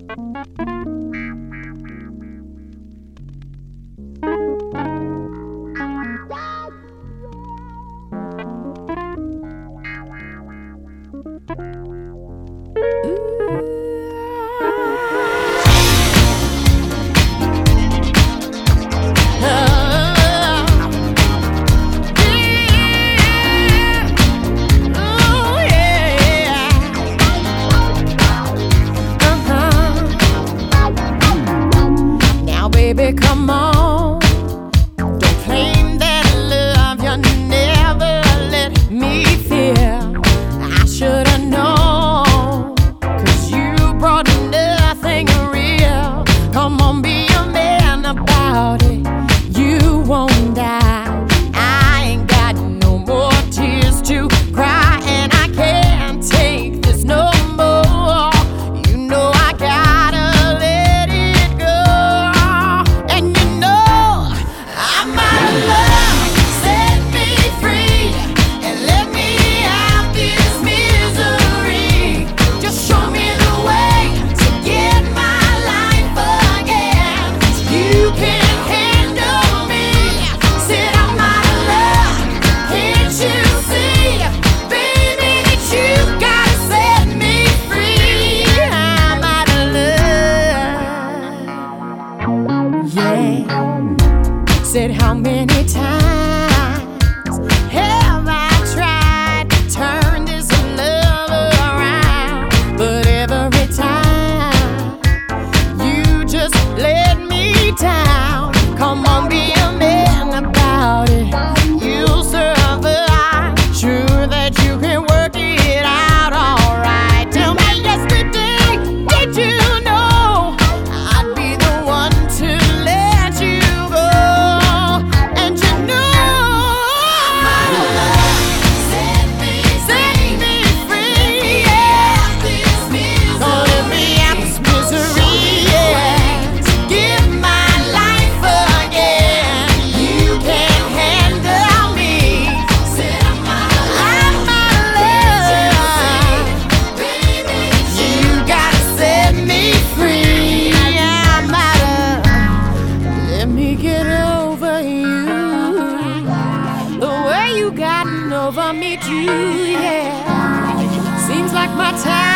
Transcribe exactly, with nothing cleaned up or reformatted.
Baby, come on. Don't claim that love you never let me feel. I should've known, 'cause you brought nothing real. Come on, be a man about it. You won't die. I ain't got no more tears to cry, and I can't take this no more. You know I gotta let it go. And you know I'm out of love. Set me free and let me out this misery. Just show me the way to get my life again. You can handle me. Said I'm out of love. Can't you see, baby, that you gotta set me free? I'm out of love. Yeah. Said how many times have I tried to turn this love around? But every time you just let me down. Come on, be a man about it. You'll survive. Sure that you can work it out alright. Tell me yesterday, did you know I'd be the one to let you go? And you know I'm out of love. Set me free, yeah. Gonna let me out this misery, yeah. To give my life again. You can't handle me. Said I'm out of love. You gotta set me free. I'm out of. Let me get over you. The way you gotten over me too, yeah. Seems like my time